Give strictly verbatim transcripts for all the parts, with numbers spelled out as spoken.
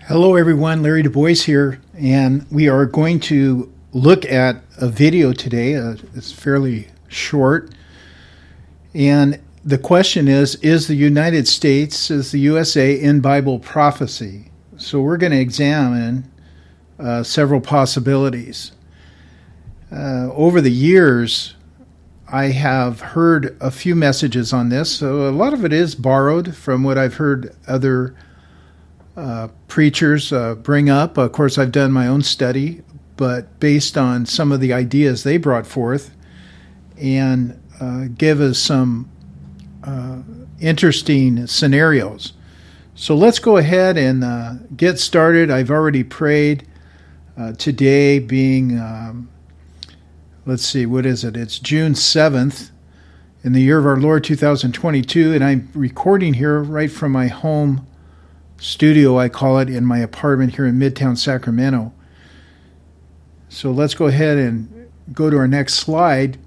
Hello everyone, Larry Du Bois here, and we are going to look at a video today. Uh, it's fairly short, and the question is, is the United States, is the U S A in Bible prophecy? So we're going to examine uh, several possibilities. Uh, over the years, I have heard a few messages on this, so a lot of it is borrowed from what I've heard other Uh, preachers uh, bring up. Of course, I've done my own study, but based on some of the ideas they brought forth and uh, give us some uh, interesting scenarios. So let's go ahead and uh, get started. I've already prayed uh, today being, um, let's see, what is it? It's June seventh in the year of our Lord two thousand twenty-two, and I'm recording here right from my home studio, I call it, in my apartment here in Midtown Sacramento. So let's go ahead and go to our next slide.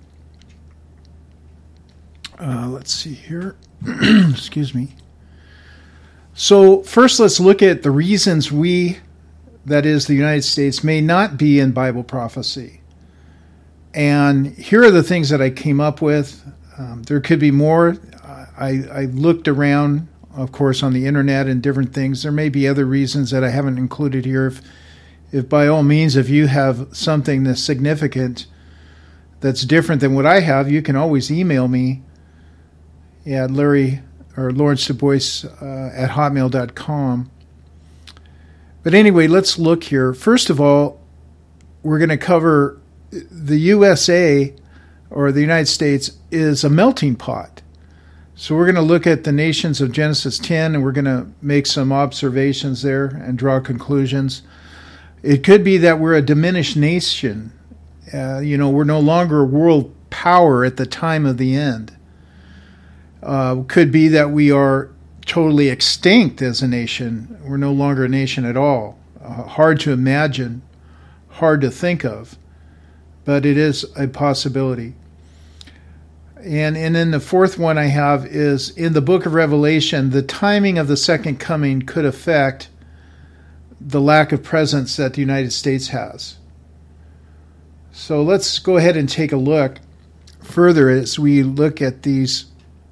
Uh, let's see here. Excuse me. So first, let's look at the reasons we, that is the United States, may not be in Bible prophecy. And here are the things that I came up with. Um, there could be more. I, I looked around, of course, on the internet and different things. There may be other reasons that I haven't included here. If, if by all means, if you have something that's significant that's different than what I have, you can always email me at Larry or Lawrence Du Bois uh, at hotmail dot com. But anyway, let's look here. First of all, we're going to cover the U S A, or the United States, is a melting pot. So we're going to look at the nations of Genesis ten, and we're going to make some observations there and draw conclusions. It could be that we're a diminished nation. Uh, you know, we're no longer a world power at the time of the end. Uh, could be that we are totally extinct as a nation. We're no longer a nation at all. Uh, hard to imagine, hard to think of, but it is a possibility. And, and then the fourth one I have is, in the book of Revelation, the timing of the second coming could affect the lack of presence that the United States has. So let's go ahead and take a look further as we look at these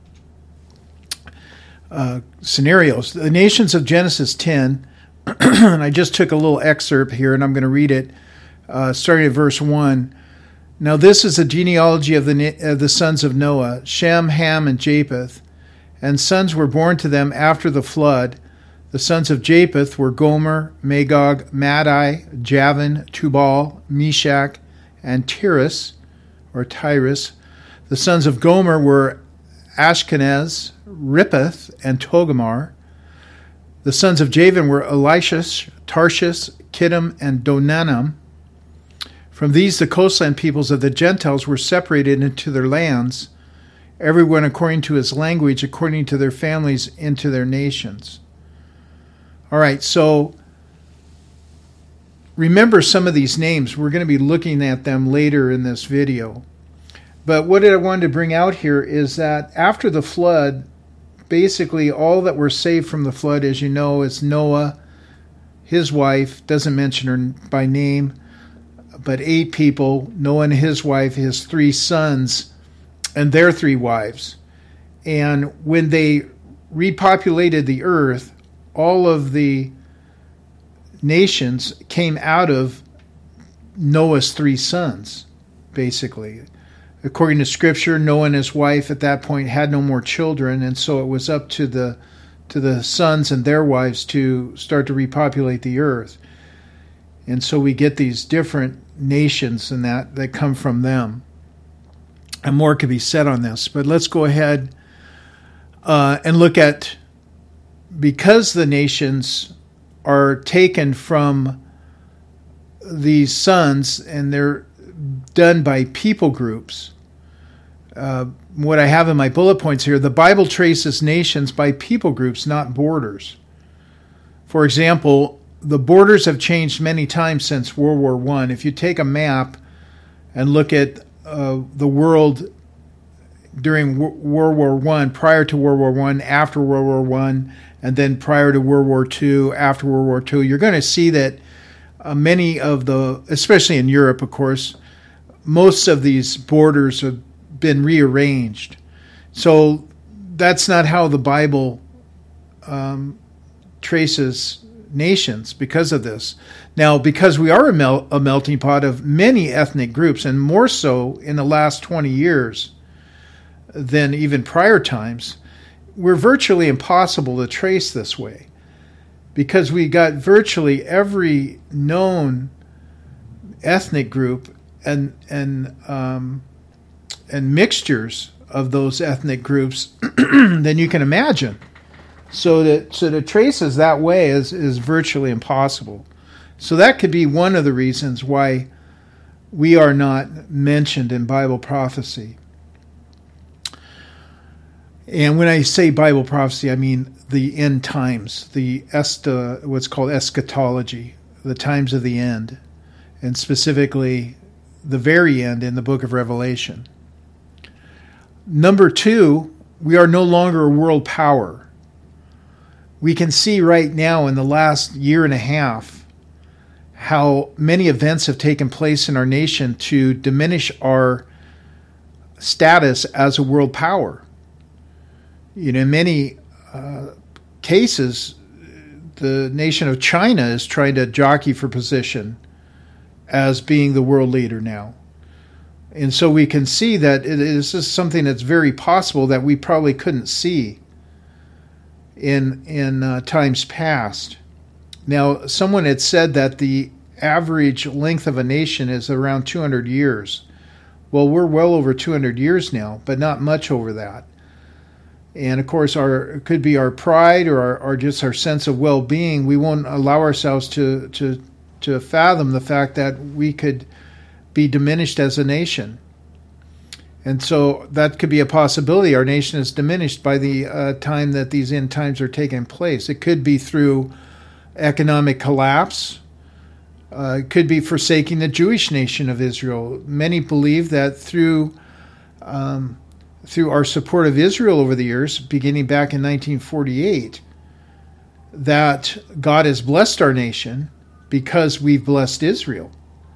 uh, scenarios. The nations of Genesis ten, and I just took a little excerpt here, and I'm going to read it, uh, starting at verse one. Now this is the genealogy of the of the sons of Noah, Shem, Ham, and Japheth. And sons were born to them after the flood. The sons of Japheth were Gomer, Magog, Madai, Javan, Tubal, Meshach, and Tiras, or Tyrus. The sons of Gomer were Ashkenaz, Rippeth, and Togarmah. The sons of Javan were Elishah, Tarshish, Kittim, and Donanam. From these, the coastland peoples of the Gentiles were separated into their lands, everyone according to his language, according to their families, into their nations. All right, so remember some of these names. We're going to be looking at them later in this video. But what I wanted to bring out here is that after the flood, basically all that were saved from the flood, as you know, is Noah, his wife, doesn't mention her by name, but eight people, Noah and his wife, his three sons, and their three wives. And when they repopulated the earth, all of the nations came out of Noah's three sons, basically. According to Scripture, Noah and his wife at that point had no more children, and so it was up to the to the sons and their wives to start to repopulate the earth. And so we get these different nations and that that come from them. And more could be said on this, but let's go ahead uh, and look at, because the nations are taken from these sons and they're done by people groups. Uh, what I have in my bullet points here, the Bible traces nations by people groups, not borders. For example, the borders have changed many times since World War One. If you take a map and look at uh, the world during w- World War One, prior to World War One, after World War One, and then prior to World War Two, after World War Two, you're going to see that uh, many of the, especially in Europe, of course, most of these borders have been rearranged. So that's not how the Bible um, traces nations because of this. Now, because we are a, mel- a melting pot of many ethnic groups, and more so in the last twenty years than even prior times, we're virtually impossible to trace this way, because we got virtually every known ethnic group and and um, and mixtures of those ethnic groups than you can imagine. So to so to trace us that way is is virtually impossible. So that could be one of the reasons why we are not mentioned in Bible prophecy. And when I say Bible prophecy, I mean the end times, the esta, what's called eschatology, the times of the end, and specifically the very end in the book of Revelation. Number two, we are no longer a world power. We can see right now in the last year and a half how many events have taken place in our nation to diminish our status as a world power. You know, in many uh, cases, the nation of China is trying to jockey for position as being the world leader now. And so we can see that it is just something that's very possible that we probably couldn't see in in uh, times past. Now, someone had said that the average length of a nation is around two hundred years. Well, we're well over two hundred years now, but not much over that. And of course, our it could be our pride or, our, or just our sense of well-being. We won't allow ourselves to, to, to fathom the fact that we could be diminished as a nation. And so that could be a possibility. Our nation is diminished by the uh, time that these end times are taking place. It could be through economic collapse. Uh, it could be forsaking the Jewish nation of Israel. Many believe that through um, through our support of Israel over the years, beginning back in nineteen forty-eight, that God has blessed our nation because we've blessed Israel.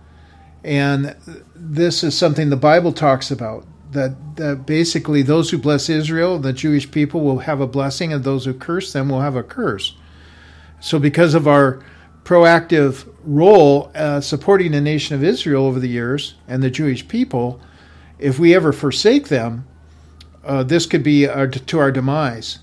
And this is something the Bible talks about, that, that basically those who bless Israel, the Jewish people, will have a blessing, and those who curse them will have a curse. So because of our proactive role uh, supporting the nation of Israel over the years and the Jewish people, if we ever forsake them, uh, this could be our, to our demise.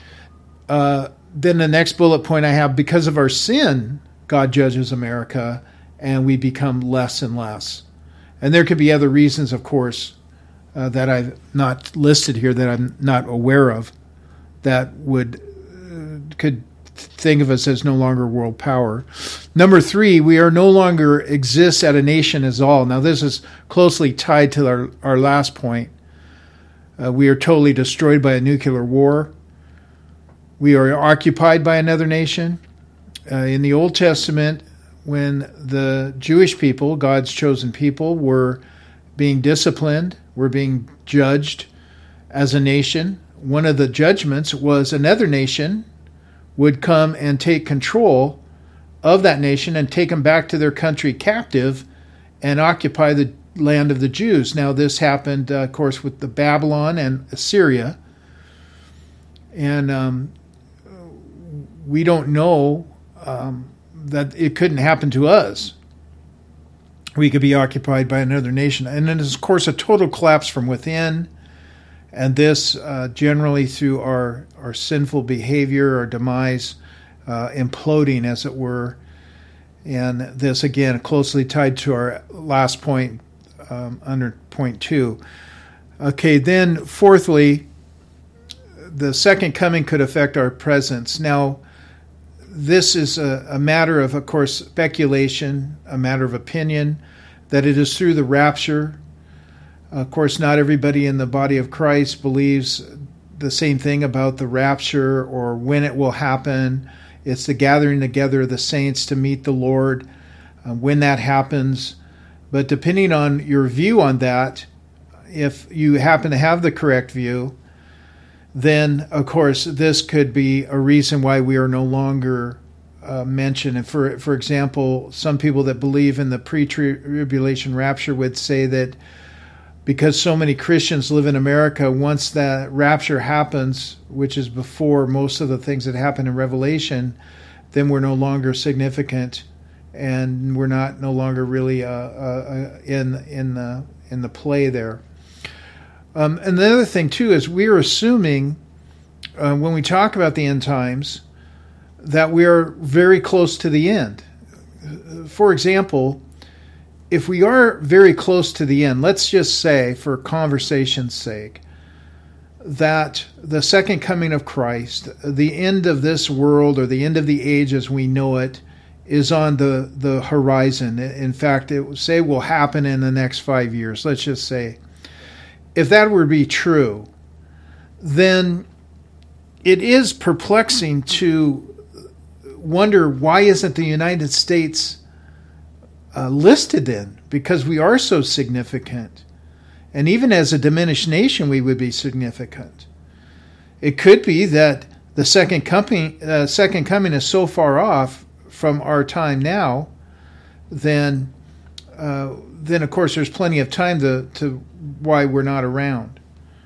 Uh, then the next bullet point I have, because of our sin, God judges America, and we become less and less. And there could be other reasons, of course, uh, that I've not listed here, that I'm not aware of, that would uh, could think of us as no longer world power. Number three, we are no longer exist at a nation as all. Now, this is closely tied to our, our last point. Uh, we are totally destroyed by a nuclear war. We are occupied by another nation. Uh, in the Old Testament, when the Jewish people, God's chosen people, were being disciplined, were being judged as a nation, one of the judgments was another nation would come and take control of that nation and take them back to their country captive and occupy the land of the Jews. Now, this happened, uh, of course, with the Babylon and Assyria. And um, we don't know um, that it couldn't happen to us. We could be occupied by another nation. And then, of course, a total collapse from within. And this uh, generally through our, our sinful behavior, our demise, uh, imploding, as it were. And this, again, closely tied to our last point um, under point two. Okay, then fourthly, the second coming could affect our presence. Now, this is a, a matter of, of course, speculation, a matter of opinion, that it is through the rapture. Of course, not everybody in the body of Christ believes the same thing about the rapture or when it will happen. It's the gathering together of the saints to meet the Lord, uh, when that happens. But depending on your view on that, if you happen to have the correct view, then, of course, this could be a reason why we are no longer uh, mentioned. And for, for example, some people that believe in the pre-tribulation rapture would say that because so many Christians live in America, once that rapture happens, which is before most of the things that happen in Revelation, then we're no longer significant, and we're not no longer really uh, uh, in in the in the play there. Um, and the other thing too is we're assuming uh, when we talk about the end times that we are very close to the end. For example, if we are very close to the end, let's just say, for conversation's sake, that the second coming of Christ, the end of this world or the end of the age as we know it, is on the, the horizon. In fact, it would say will happen in the next five years, let's just say. If that were to be true, then it is perplexing to wonder why isn't the United States uh, listed in, because we are so significant. And even as a diminished nation, we would be significant. It could be that the second coming, uh, second coming is so far off from our time now, then, uh, then of course there's plenty of time to, to why we're not around.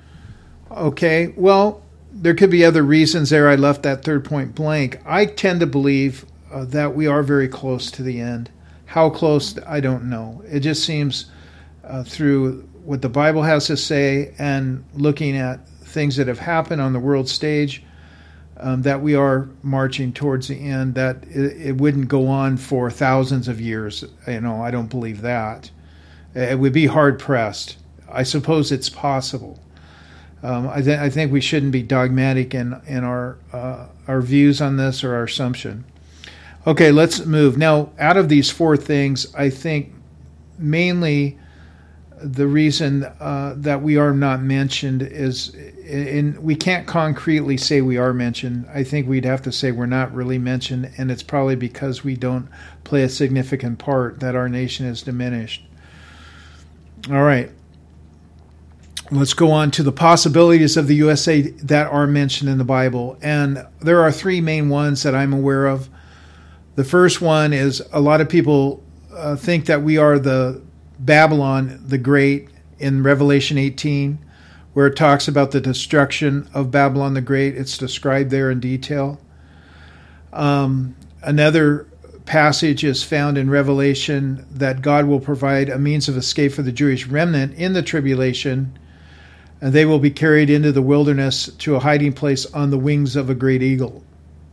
Okay, well, there could be other reasons there. I left that third point blank. I tend to believe uh, that we are very close to the end. How close, I don't know. It just seems uh, through what the Bible has to say and looking at things that have happened on the world stage, um, that we are marching towards the end, that it, it wouldn't go on for thousands of years. You know, I don't believe that. It would be hard-pressed. I suppose it's possible. Um, I, th- I think we shouldn't be dogmatic in, in our, uh, our views on this or our assumption. Okay, let's move. Now, out of these four things, I think mainly the reason uh, that we are not mentioned is, in, we can't concretely say we are mentioned. I think we'd have to say we're not really mentioned, and it's probably because we don't play a significant part that our nation is diminished. All right. Let's go on to the possibilities of the U S A that are mentioned in the Bible. And there are three main ones that I'm aware of. The first one is a lot of people uh, think that we are the Babylon the Great in Revelation eighteen, where it talks about the destruction of Babylon the Great. It's described there in detail. Um, another passage is found in Revelation that God will provide a means of escape for the Jewish remnant in the tribulation, and they will be carried into the wilderness to a hiding place on the wings of a great eagle.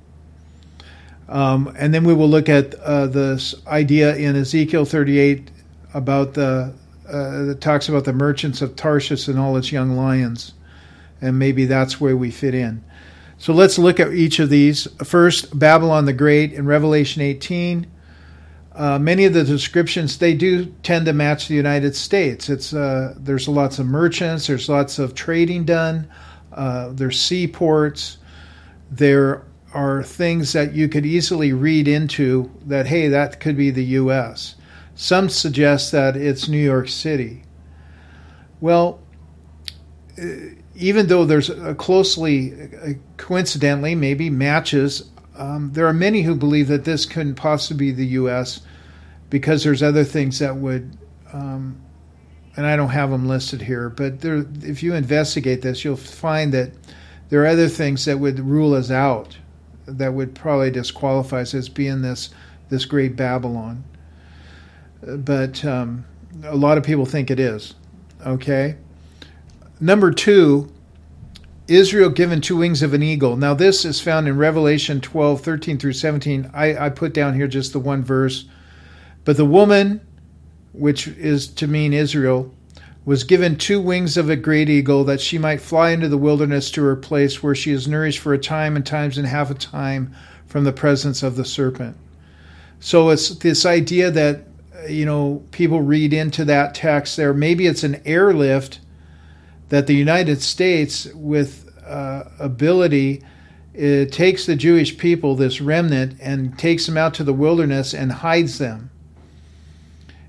Um, and then we will look at uh, this idea in Ezekiel thirty-eight about the, uh, that talks about the merchants of Tarshish and all its young lions. And maybe that's where we fit in. So let's look at each of these. First, Babylon the Great in Revelation eighteen. Uh, many of the descriptions, they do tend to match the United States. It's uh, there's lots of merchants, there's lots of trading done, uh, there's seaports, there are things that you could easily read into that, hey, that could be the U S. Some suggest that it's New York City. Well, even though there's a closely, coincidentally, maybe matches, um, there are many who believe that this couldn't possibly be the U S because there's other things that would, um, and I don't have them listed here, but there, if you investigate this, you'll find that there are other things that would rule us out, that would probably disqualify us as being this this great Babylon. But um, a lot of people think it is. Okay. Number two, Israel given two wings of an eagle. Now this is found in Revelation twelve, thirteen through seventeen. I, I put down here just the one verse. But the woman, which is to mean Israel, was given two wings of a great eagle, that she might fly into the wilderness to her place where she is nourished for a time and times and half a time from the presence of the serpent. So it's this idea that, you know, people read into that text there. Maybe it's an airlift that the United States, with uh, ability, it takes the Jewish people, this remnant, and takes them out to the wilderness and hides them.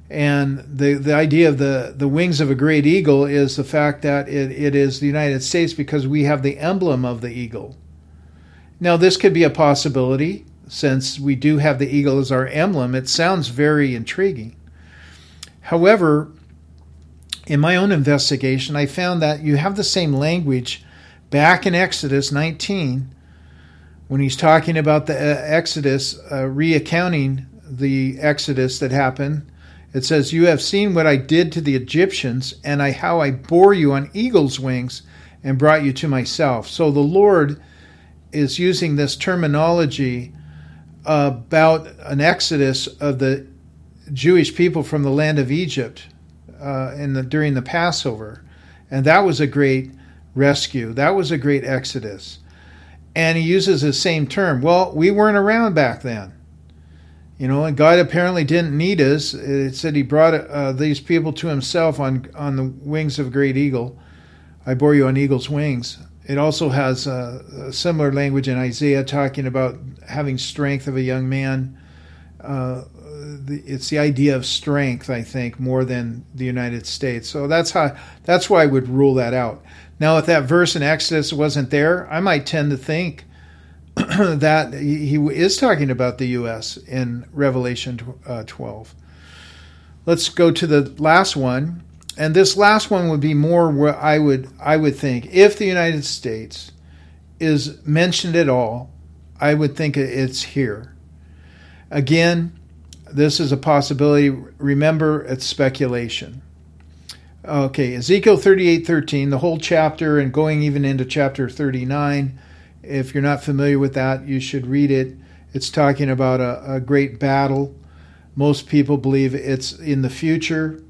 And the, the idea of the, the wings of a great eagle is the fact that it, it is the United States because we have the emblem of the eagle. Now, this could be a possibility. Since we do have the eagle as our emblem, it sounds very intriguing. However, in my own investigation, I found that you have the same language back in Exodus nineteen when he's talking about the uh, Exodus, uh, reaccounting the Exodus that happened. It says, "You have seen what I did to the Egyptians, and I how I bore you on eagle's wings and brought you to myself." So the Lord is using this terminology about an exodus of the Jewish people from the land of Egypt uh, in the, during the Passover. And that was a great rescue. That was a great exodus. And he uses the same term. Well, we weren't around back then. You know, and God apparently didn't need us. It said he brought uh, these people to himself on, on the wings of a great eagle. I bore you on eagle's wings. It also has a, a similar language in Isaiah talking about having strength of a young man. Uh, the, it's the idea of strength, I think, more than the United States. So that's how. That's why I would rule that out. Now, if that verse in Exodus wasn't there, I might tend to think that he is talking about the U S in Revelation twelve. Let's go to the last one. And this last one would be more where I would I would think if the United States is mentioned at all, I would think it's here. Again, this is a possibility. Remember, it's speculation. Okay, Ezekiel thirty-eight thirteen, the whole chapter and going even into chapter thirty-nine. If you're not familiar with that, you should read it. It's talking about a, a great battle. Most people believe it's in the future.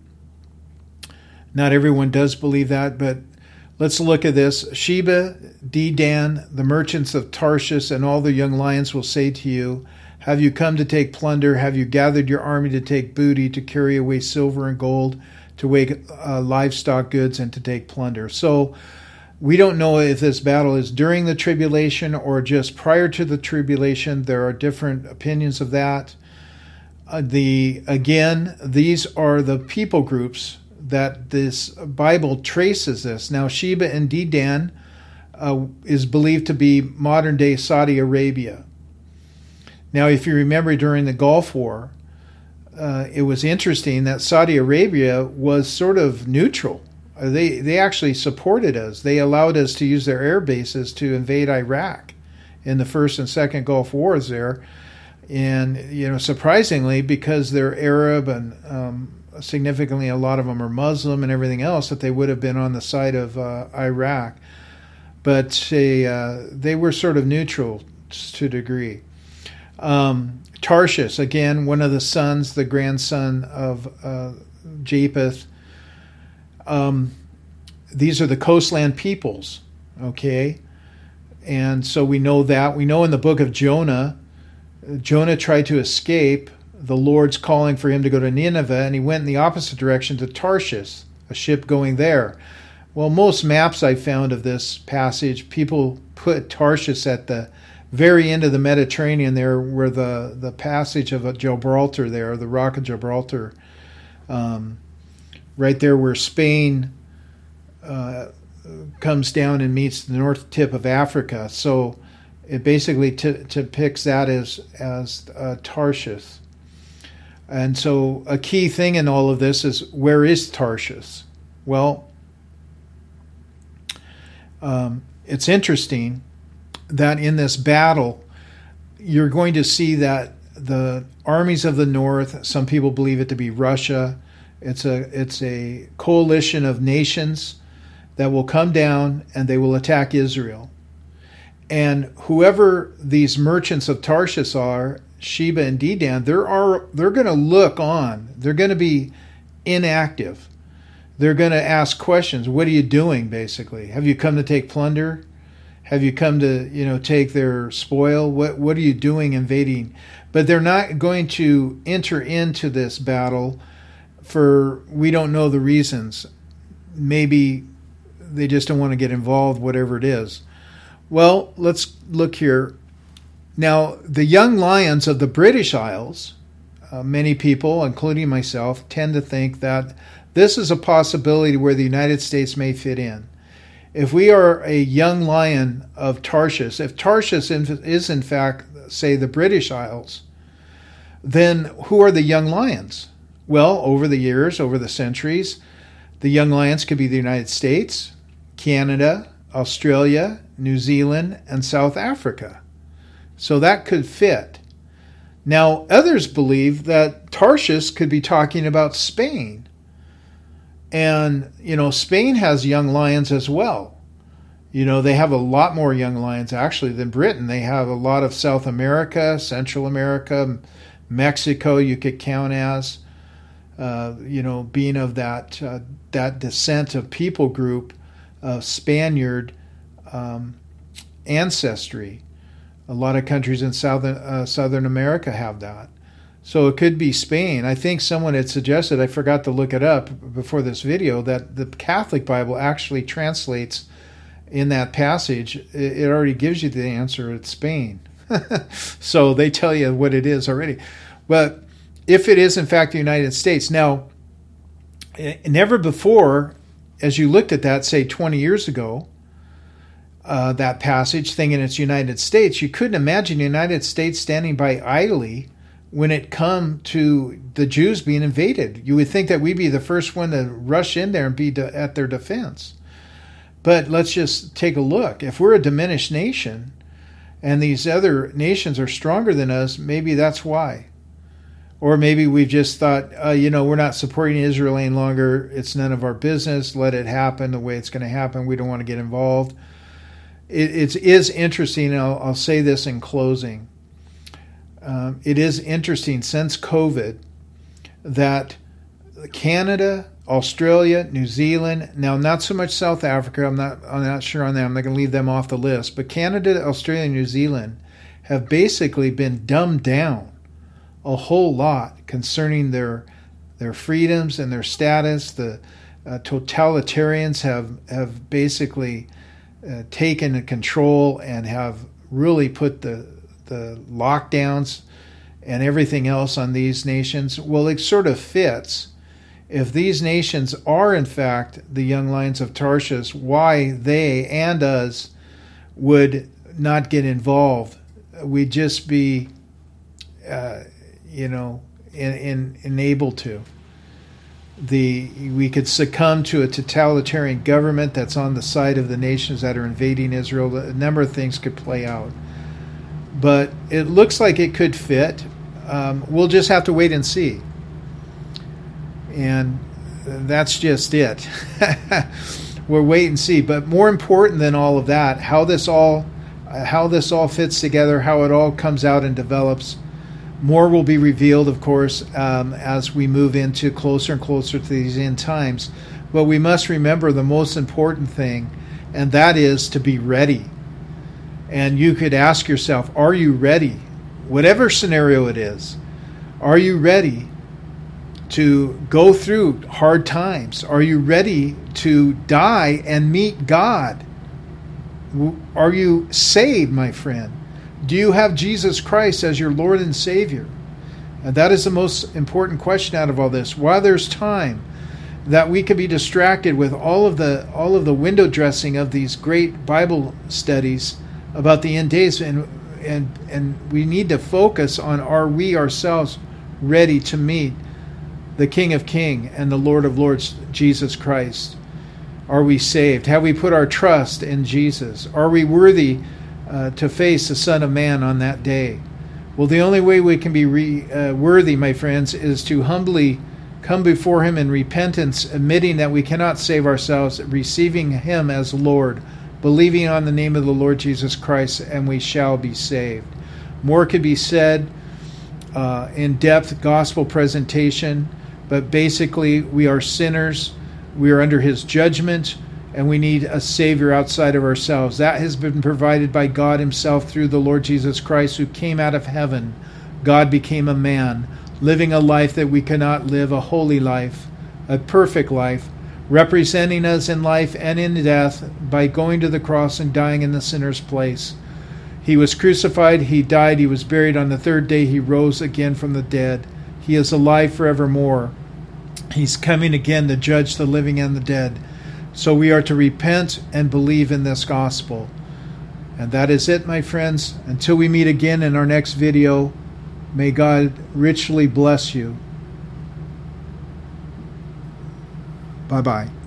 Not everyone does believe that, but let's look at this. Sheba, Dedan, the merchants of Tarshish, and all the young lions will say to you, "Have you come to take plunder? Have you gathered your army to take booty, to carry away silver and gold, to take uh, livestock goods, and to take plunder?" So we don't know if this battle is during the tribulation or just prior to the tribulation. There are different opinions of that. Uh, the again, these are the people groups that this Bible traces this. Now, Sheba and Dedan uh, is believed to be modern-day Saudi Arabia. Now, if you remember during the Gulf War, uh, it was interesting that Saudi Arabia was sort of neutral. They they actually supported us. They allowed us to use their air bases to invade Iraq in the first and second Gulf Wars there. And, you know, surprisingly, because they're Arab and um, significantly a lot of them are Muslim and everything else, that they would have been on the side of uh, Iraq. But they, uh, they were sort of neutral to a degree. Um, Tarshish, again, one of the sons, the grandson of uh, Japheth. Um, these are the coastland peoples, okay? And so we know that. We know in the book of Jonah, Jonah tried to escape the Lord's calling for him to go to Nineveh, and he went in the opposite direction to Tarshish, a ship going there. Well, most maps I found of this passage, people put Tarshish at the very end of the Mediterranean there, where the, the passage of Gibraltar there, the Rock of Gibraltar, um, right there where Spain uh, comes down and meets the north tip of Africa. So it basically t- depicts that as, as uh, Tarshish. And so a key thing in all of this is, where is Tarshish? Well, um, it's interesting that in this battle, you're going to see that the armies of the north, some people believe it to be Russia, it's a it's a coalition of nations that will come down and they will attack Israel. And whoever these merchants of Tarshish are, Sheba and Dedan, they're are they're going to look on. They're going to be inactive. They're going to ask questions. What are you doing, basically? Have you come to take plunder? Have you come to, you know, take their spoil? What what are you doing invading? But they're not going to enter into this battle for, we don't know the reasons. Maybe they just don't want to get involved, whatever it is. Well, let's look here. Now, the young lions of the British Isles, uh, many people, including myself, tend to think that this is a possibility where the United States may fit in. If we are a young lion of Tarshish, if Tarshish is in fact, say, the British Isles, then who are the young lions? Well, over the years, over the centuries, the young lions could be the United States, Canada, Australia, New Zealand, and South Africa. So that could fit. Now, others believe that Tarshish could be talking about Spain. And, you know, Spain has young lions as well. You know, they have a lot more young lions, actually, than Britain. They have a lot of South America, Central America, Mexico you could count as, uh, you know, being of that uh, that descent of people group of Spaniard um, ancestry. A lot of countries in Southern, uh, Southern America have that. So it could be Spain. I think someone had suggested, I forgot to look it up before this video, that the Catholic Bible actually translates in that passage. It already gives you the answer. It's Spain. So they tell you what it is already. But if it is in fact the United States, now, never before, as you looked at that, say twenty years ago, uh, that passage, thinking it's United States, you couldn't imagine the United States standing by idly when it come to the Jews being invaded. You would think that we'd be the first one to rush in there and be de- at their defense. But let's just take a look. If we're a diminished nation and these other nations are stronger than us, maybe that's why. Or maybe we've just thought, uh, you know, we're not supporting Israel any longer. It's none of our business. Let it happen the way it's going to happen. We don't want to get involved. It it's, is interesting. I'll, I'll say this in closing. Um, it is interesting since COVID that Canada, Australia, New Zealand, now not so much South Africa, I'm not I'm not sure on that, I'm not going to leave them off the list, but Canada, Australia, and New Zealand have basically been dumbed down a whole lot concerning their their freedoms and their status. The uh, totalitarians have, have basically uh, taken control and have really put the the lockdowns and everything else on these nations. Well, it sort of fits. If these nations are in fact the young lions of Tarshish, why they and us would not get involved? We'd just be, uh, you know, in, in, enabled to. The we could succumb to a totalitarian government that's on the side of the nations that are invading Israel. A number of things could play out. But it looks like it could fit. Um, we'll just have to wait and see. And that's just it. We'll wait and see. But more important than all of that, how this all, how this all fits together, how it all comes out and develops. More will be revealed, of course, um, as we move into closer and closer to these end times. But we must remember the most important thing, and that is to be ready. And you could ask yourself, are you ready? Whatever scenario it is, are you ready to go through hard times? Are you ready to die and meet God? Are you saved, my friend? Do you have Jesus Christ as your Lord and Savior? And that is the most important question out of all this. While there's time that we could be distracted with all of the all of the window dressing of these great Bible studies about the end days, and and and we need to focus on, are we ourselves ready to meet the King of Kings and the Lord of Lords, Jesus Christ? Are we saved? Have we put our trust in Jesus? Are we worthy uh, to face the Son of Man on that day? Well, the only way we can be re, uh, worthy, my friends, is to humbly come before Him in repentance, admitting that we cannot save ourselves, receiving Him as Lord, believing on the name of the Lord Jesus Christ, and we shall be saved. More could be said, uh, in-depth gospel presentation, but basically we are sinners, we are under His judgment, and we need a Savior outside of ourselves. That has been provided by God Himself through the Lord Jesus Christ, who came out of heaven. God became a man, living a life that we cannot live, a holy life, a perfect life, representing us in life and in death by going to the cross and dying in the sinner's place. He was crucified, He died, He was buried. On the third day He rose again from the dead He is alive forevermore. He's coming again to judge the living and the dead. So we are to repent and believe in this gospel. And that is it, my friends. Until we meet again in our next video, may God richly bless you. Bye-bye.